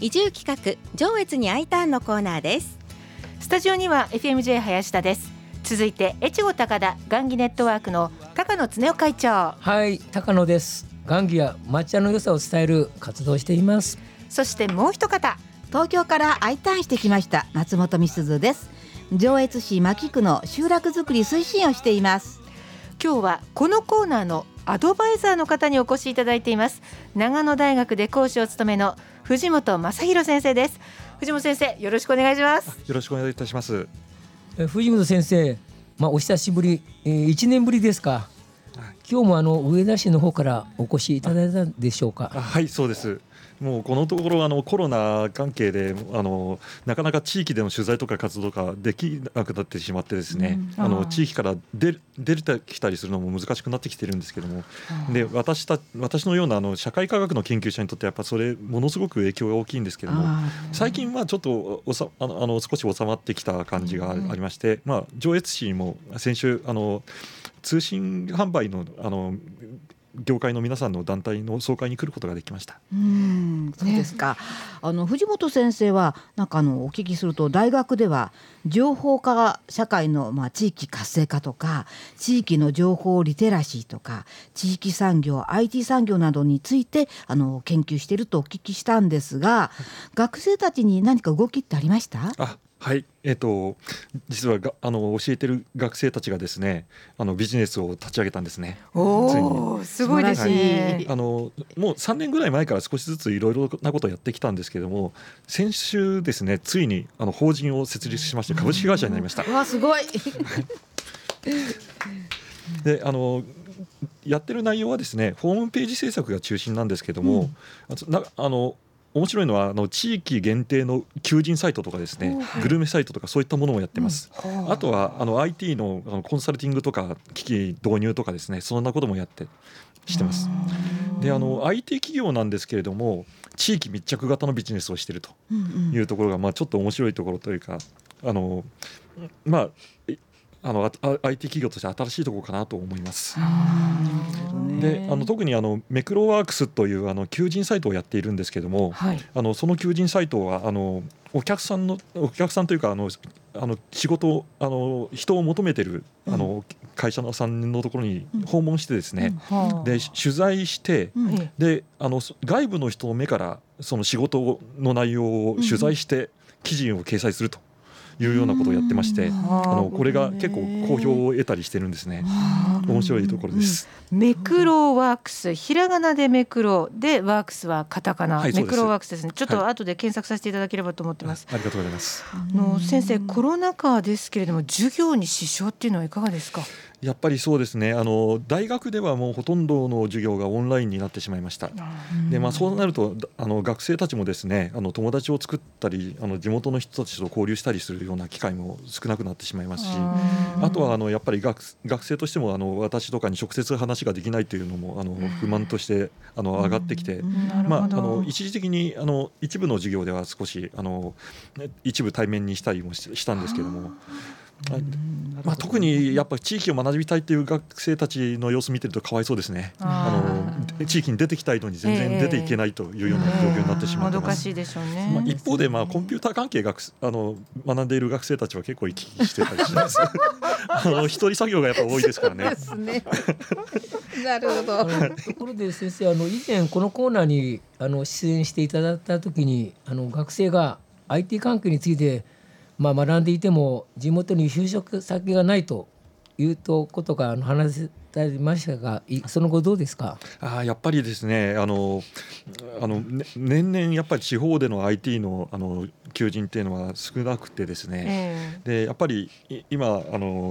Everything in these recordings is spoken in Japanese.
移住企画上越に I ターンのコーナーです。 スタジオには FMJ 林田です。続いて越後高田雁木ネットワークの高野恒夫会長。 はい、高野です。雁木や抹茶の良さを伝える活動をしています。 そしてもう一方、 東京から I ターンしてきました松本美鈴です。上越市牧区の集落づくり推進をしています。 今日はこのコーナーのアドバイザーの方にお越しいただいています。長野大学で講師を務めの藤本正弘先生です。藤本先生、よろしくお願いします。 よろしくお願いいたします。 藤本先生、お久しぶり、1年ぶりですか。今日も上田市の方からお越しいただいたんでしょうか。 はい、そうです。もうこのところコロナ関係でなかなか地域での取材とか活動ができなくなってしまってですね、地域から出てきたりするのも難しくなってきてるんですけども、で私のような社会科学の研究者にとってやっぱそれものすごく影響が大きいんですけども、最近はちょっと少し収まってきた感じがありまして、上越市も先週通信販売の業界の皆さんの団体の総会に来ることができました。 そうですか。藤本先生はお聞きすると、大学では情報化社会の地域活性化とか地域の情報リテラシーとか地域産業 IT 産業などについて研究しているとお聞きしたんですが、学生たちに何か動きってありました？ はい、実は教えてる学生たちがですね、ビジネスを立ち上げたんですね。 すごいですね。 もう3年ぐらい前から少しずついろいろなことをやってきたんですけども、先週ですね、ついに法人を設立しまして株式会社になりました。 わ、すごい。 でやってる内容はですね、ホームページ制作が中心なんですけども、面白いのは地域限定の求人サイトとかですね、グルメサイトとかそういったものもやってます。あとはIT のコンサルティングとか機器導入とかですね、そんなこともしてます。でIT 企業なんですけれども、地域密着型のビジネスをしているというところがちょっと面白いところというか、IT 企業として新しいところかなと思います。で特にメクロワークスという求人サイトをやっているんですけども、その求人サイトはお客さんというか仕事人を求めている会社さんのところに訪問してですね、で取材して、で外部の人の目からその仕事の内容を取材して記事を掲載するというようなことをやってまして、これが結構好評を得たりしてるんですね。面白いところです。 メクロワークス、ひらがなでメクロでワークスはカタカナ、メクロワークスですね。ちょっと後で検索させていただければと思ってます。 ありがとうございます。 先生、コロナ禍ですけれども授業に支障っていうのはいかがですか？ やっぱりそうですね、大学ではもうほとんどの授業がオンラインになってしまいました。でそうなると学生たちもですね、友達を作ったり地元の人たちと交流したりするような機会も少なくなってしまいますし、あとはやっぱり学生としても私とかに直接話ができないというのも不満として上がってきて、一時的に一部の授業では少し一部対面にしたりもしたんですけども、特にやっぱり地域を学びたいという学生たちの様子見てるとかわいそうですね。地域に出てきたいのに全然出ていけないというような状況になってしまってます。 もどかしいでしょうね。 一方でコンピューター関係学んでいる学生たちは結構行き来してたりします一人作業がやっぱ多いですからね。 ですね。なるほど。 ところで先生、以前このコーナーに出演していただいた時に学生が IT 関係について学んでいても地元に就職先がないということが話せていましたが、その後どうですか？ やっぱりですね、年々やっぱり地方での IT の求人っていうのは少なくてですね、でやっぱり今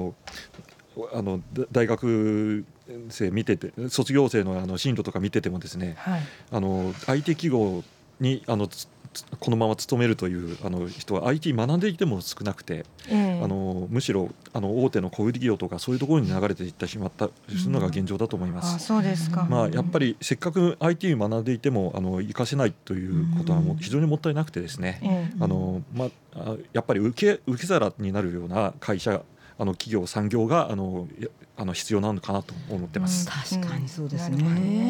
大学生見てて、卒業生の進路とか見ててもですね、IT 企業にこのまま勤めるという人は IT 学んでいても少なくて、むしろ大手の小売企業とかそういうところに流れていってしまったというのが現状だと思います。 そうですか。 やっぱりせっかく IT 学んでいても活かせないということは非常にもったいなくてですね、やっぱり受け皿になるような会社企業産業が必要なのかなと思ってます。 確かにそうですね。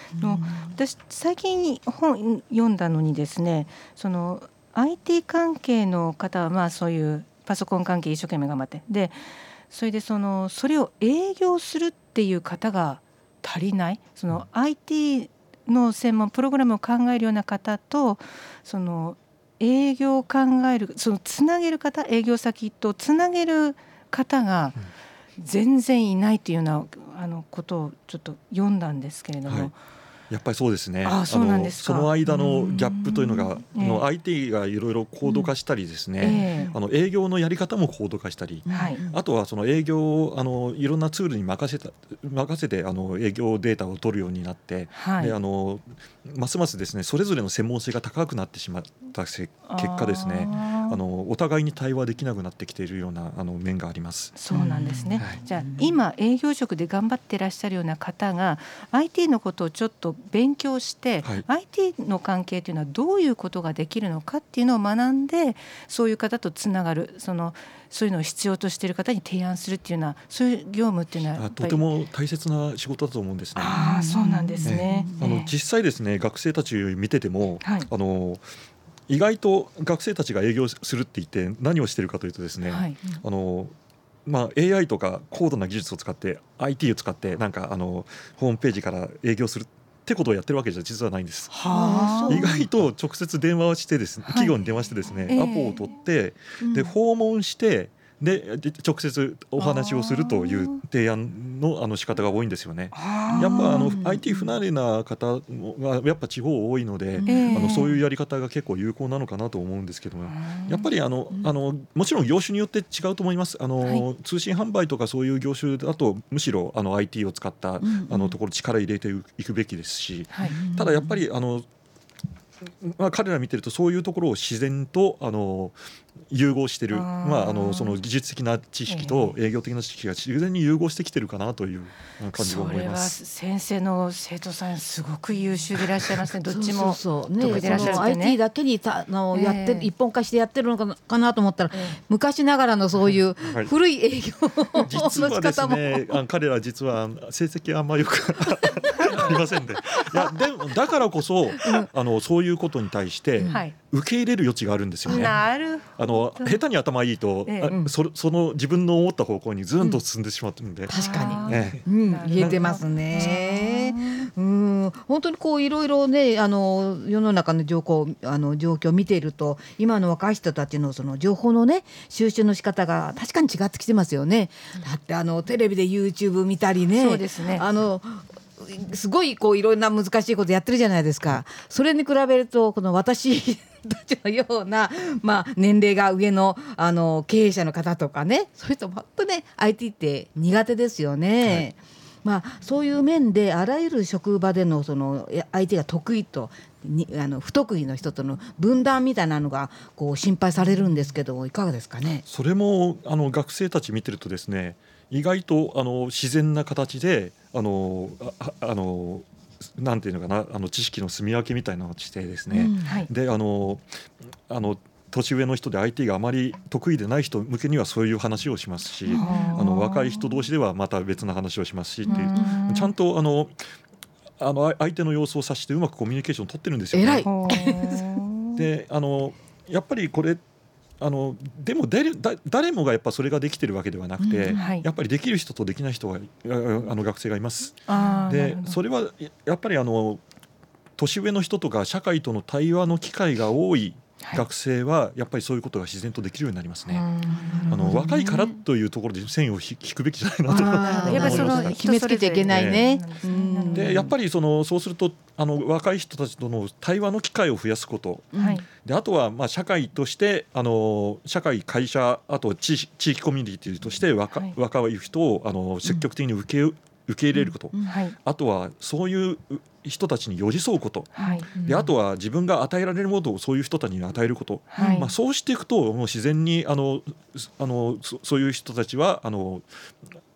私最近本読んだのにですね、その IT 関係の方はそういうパソコン関係一生懸命頑張って、でそれでそれを営業するっていう方が足りない、その IT の専門プログラムを考えるような方と、その営業を考える、そのつなげる方、営業先とつなげる方が全然いないというようなことをちょっと読んだんですけれども、 やっぱりそうですね。 そうなんですか。 その間のギャップというのが、IT がいろいろ高度化したりですね、営業のやり方も高度化したり、あとはその営業をいろんなツールに任せて営業データを取るようになって、でますますですね、それぞれの専門性が高くなってしまった結果ですね、お互いに対話できなくなってきているような面があります。 そうなんですね。じゃあ今営業職で頑張っていらっしゃるような方が IT のことをちょっと勉強して、IT の関係というのはどういうことができるのかっていうのを学んで、そういう方とつながる、そういうのを必要としている方に提案するっていうような、そういう業務っていうのはやっぱりとても大切な仕事だと思うんですね。 そうなんですね。 実際ですね、学生たち見てても、意外と学生たちが営業するって言って何をしているかというとですね、AI とか高度な技術を使って IT を使ってなんかホームページから営業するってことをやってるわけじゃ実はないんです。意外と直接電話をしてですね、企業に電話してですね、アポを取って、で訪問してで直接お話をするという提案の仕方が多いんですよね。やっぱIT 不慣れな方がやっぱ地方多いので、そういうやり方が結構有効なのかなと思うんですけども、やっぱりもちろん業種によって違うと思います。通信販売とかそういう業種だとむしろIT を使ったところ力入れていくべきですし、ただやっぱり彼ら見てるとそういうところを自然と融合してる、その技術的な知識と営業的な知識が自然に融合してきてるかなという感じが思います。 それは先生の生徒さんすごく優秀でいらっしゃいますね。どっちも得意でいらっしゃるってね。 IT だけにやってる、一本化してやってるのかなと思ったら、昔ながらのそういう古い営業の仕方も、 実はですね、彼ら実は成績あんまりよくありませんで、でもだからこそ、そういうことに対して受け入れる余地があるんですよね。 なるほど。 下手に頭いいと、その自分の思った方向にずんと進んでしまってるんで、 確かに、言えてますね。本当にこういろいろね、世の中の状況を見ていると、今の若い人たちのその情報のね収集の仕方が確かに違ってきてますよね。だってテレビで YouTube 見たりね、 そうですね、 すごいこういろんな難しいことやってるじゃないですか。それに比べるとこの私たちのような、年齢が上の経営者の方とかね、そういう人本当ね IT って苦手ですよね。そういう面であらゆる職場でのIT が得意と不得意の人との分断みたいなのがこう心配されるんですけど、いかがですかね。 それも学生たち見てるとですね、意外と自然な形でなんていうのかな、知識の住み分けみたいなのをしてですね、で年上の人で IT があまり得意でない人向けにはそういう話をしますし、若い人同士ではまた別な話をしますしっていう、ちゃんと相手の様子を察してうまくコミュニケーションを取ってるんですよね。でやっぱりこれでも誰もがやっぱそれができてるわけではなくて、やっぱりできる人とできない人が学生がいます。でそれはやっぱり年上の人とか社会との対話の機会が多い学生はやっぱりそういうことが自然とできるようになりますね。若いからというところで線を引くべきじゃないなと思います。 決めつけちゃいけないね。 でやっぱりそうすると若い人たちとの対話の機会を増やすこと、であとは社会として社会会社あと地域コミュニティとして若い人を積極的に受け入れること、あとはそういう人たちに寄り添うこと、であとは自分が与えられるものをそういう人たちに与えること、そうしていくともう自然にそういう人たちは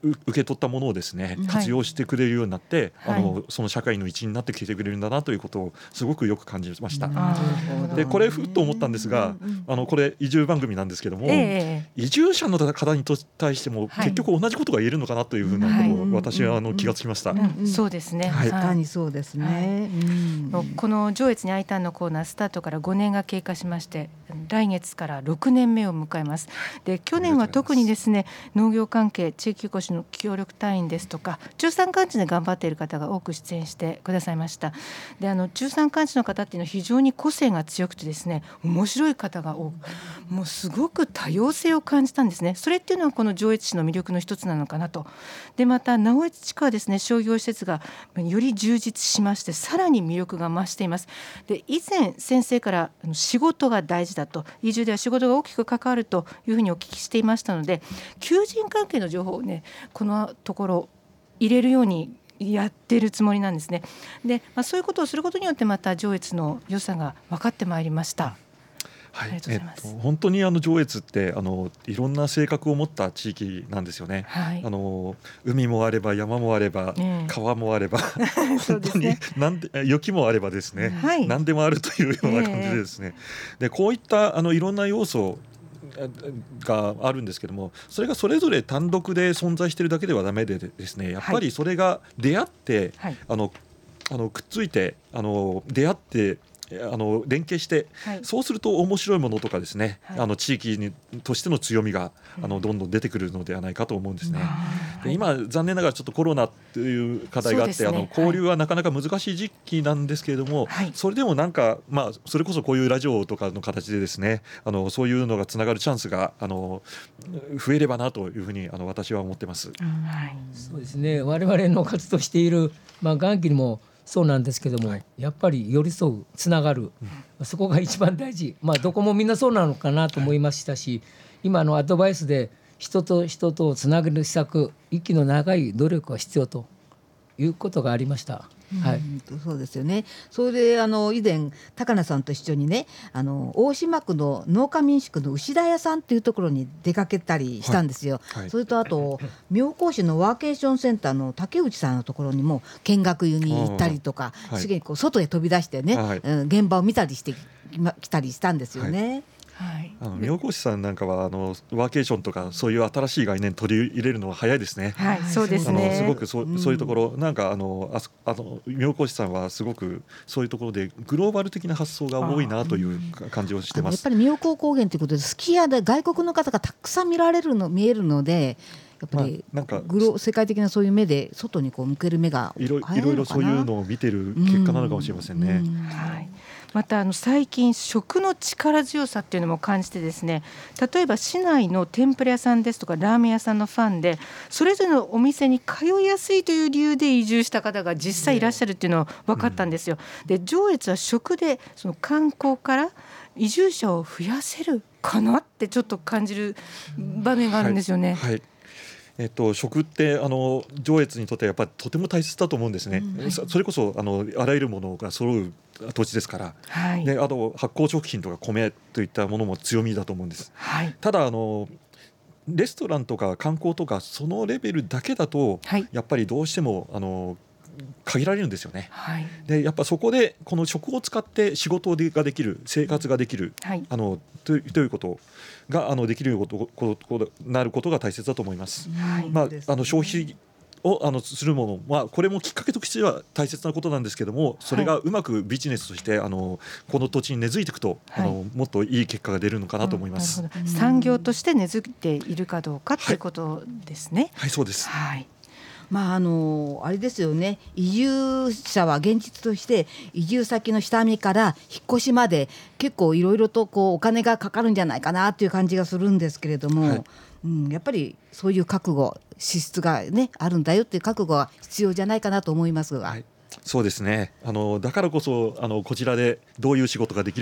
受け取ったものをですね活用してくれるようになって、その社会の一員になってきてくれるんだなということをすごくよく感じました。でこれふっと思ったんですが、これ移住番組なんですけども、移住者の方に対しても結局同じことが言えるのかなというふうなことを私は気がつきました。 そうですね、 確かにそうですね。 この上越に I ターンのコーナースタートから5年が経過しまして、来月から6年目を迎えます。で去年は特にですね、農業関係、地域おこしの協力隊員ですとか中山間地で頑張っている方が多く出演してくださいました。で中山間地の方っていうのは非常に個性が強くてですね、面白い方が多く、もうすごく多様性を感じたんですね。それっていうのはこの上越市の魅力の一つなのかなと。でまた直江津地区はですね、商業施設がより充実しまして、さらに魅力が増しています。で以前先生から仕事が大事だと、移住では仕事が大きく関わるというふうにお聞きしていましたので、求人関係の情報をね、このところ入れるようにやってるつもりなんですね。で、そういうことをすることによってまた上越の良さが分かってまいりました。 はい、本当に上越っていろんな性格を持った地域なんですよね。海もあれば山もあれば、川もあれば本当に雪もあればですね、何でもあるというような感じでですね、でこういったいろんな要素があるんですけども、それがそれぞれ単独で存在しているだけではダメでですね、やっぱりそれが出会って、くっついて出会って連携して、そうすると面白いものとかですね、地域としての強みがどんどん出てくるのではないかと思うんですね。で今残念ながらちょっとコロナという課題があって、交流はなかなか難しい時期なんですけれども、それでもなんか、それこそこういうラジオとかの形でですね、そういうのがつながるチャンスが増えればなというふうに私は思ってます。 そうですね、我々の活動している、元気にもそうなんですけども、やっぱり寄り添う、つながる、そこが一番大事。どこもみんなそうなのかなと思いましたし、今のアドバイスで人と人とをつなげる施策、息の長い努力が必要ということがありました。 そうですよね。それで以前高菜さんと一緒にね、大島区の農家民宿の牛田屋さんっていうところに出かけたりしたんですよ。それとあと妙高市のワーケーションセンターの竹内さんのところにも見学に行ったりとか、すぐに外へ飛び出してね、現場を見たりしてきたりしたんですよね。 妙高市さんなんかはワーケーションとかそういう新しい概念取り入れるのは早いですね。 そうですね。 すごくそういうところ、なんか妙高市さんはすごくそういうところでグローバル的な発想が多いなという感じをしてます。 やっぱり妙高高原ということでスキーヤーで外国の方がたくさん見えるので、やっぱり世界的なそういう目で外に向ける目がいろいろそういうのを見てる結果なのかもしれませんね。 また最近食の力強さっていうのも感じてですね、例えば市内の天ぷら屋さんですとかラーメン屋さんのファンで、それぞれのお店に通いやすいという理由で移住した方が実際いらっしゃるっていうのは分かったんですよ。で上越は食でその観光から移住者を増やせるかなってちょっと感じる場面があるんですよね。 食って上越にとってやっぱりとても大切だと思うんですね。それこそあらゆるものが揃う土地ですから、であと発酵食品とか米といったものも強みだと思うんです。ただレストランとか観光とかそのレベルだけだと、やっぱりどうしても限られるんですよね。でやっぱそこでこの食を使って仕事ができる、生活ができる、ということができるようになることが大切だと思います。消費をするもの、これもきっかけとしては大切なことなんですけども、それがうまくビジネスとしてこの土地に根付いていくと、もっといい結果が出るのかなと思います。 産業として根付いているかどうかということですね。 そうです。 あれですよね、移住者は現実として移住先の下見から引っ越しまで結構いろいろとお金がかかるんじゃないかなという感じがするんですけれども、やっぱりそういう覚悟、資質があるんだよっていう覚悟は必要じゃないかなと思いますが。 そうですね。だからこそこちらでどういう仕事ができるか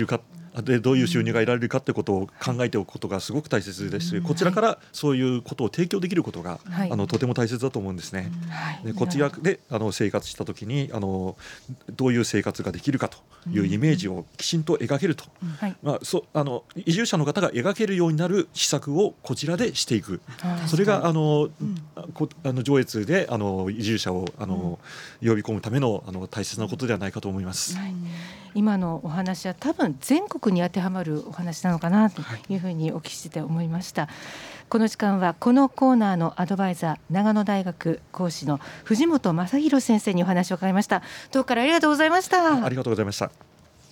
でどういう収入が得られるかってことを考えておくことがすごく大切ですし、こちらからそういうことを提供できることが、とても大切だと思うんですね。でこちらで生活した時にどういう生活ができるかというイメージをきちんと描けると、移住者の方が描けるようになる施策をこちらでしていく、それが上越で移住者を呼び込むための大切なことではないかと思います。 今のお話は多分全国に当てはまるお話なのかなというふうにお聞きして思いました。この時間はこのコーナーのアドバイザー、長野大学講師の藤本正弘先生にお話を伺いました。どうからありがとうございました。 ありがとうございました。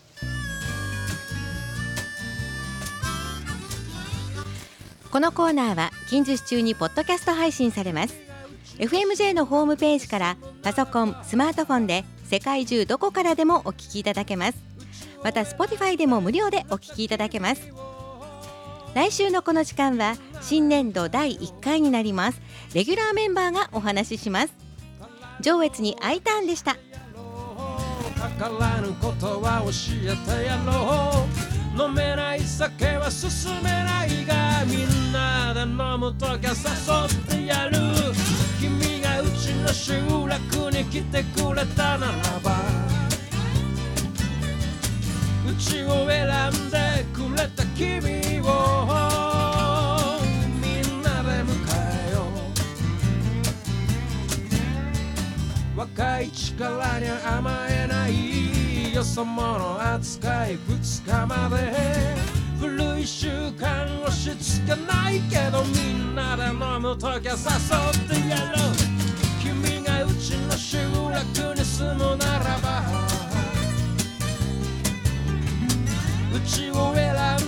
このコーナーは近日中にポッドキャスト配信されます。 FMJ のホームページからパソコン、スマートフォンで世界中どこからでもお聞きいただけます。また Spotify でも無料でお聞きいただけます。来週のこの時間は新年度第1回になります。レギュラーメンバーがお話しします。上越に Iターンでした。 かからぬことは教えてやろう。飲めない酒は進めないが、みんなで飲むときは誘ってやる。君がうちの集落に来てくれたならば、うちを選んでくれた君をみんなで迎えよう。若い力に甘えないよそ者扱い2日まで、古い習慣押し付けないけど、みんなで飲むときは誘ってやろう。君がうちの集落に住むならば、うちを選